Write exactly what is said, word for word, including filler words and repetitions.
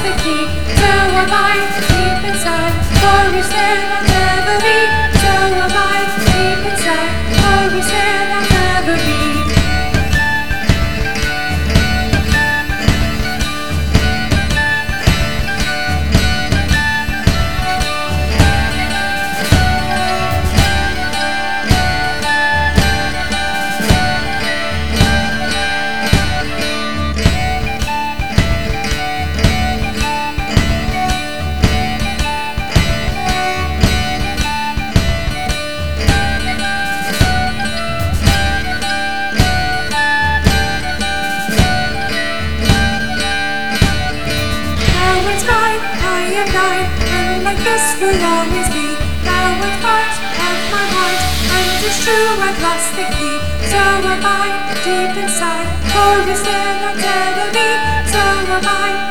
the key. So am I, deep inside, for is there not ever be? So am I, deep inside, for is there not ever be? I am thine, and like this will always be. Thou art part of my heart, and it's true I've lost the key. So am I, deep inside, for is there not ever be? So am I.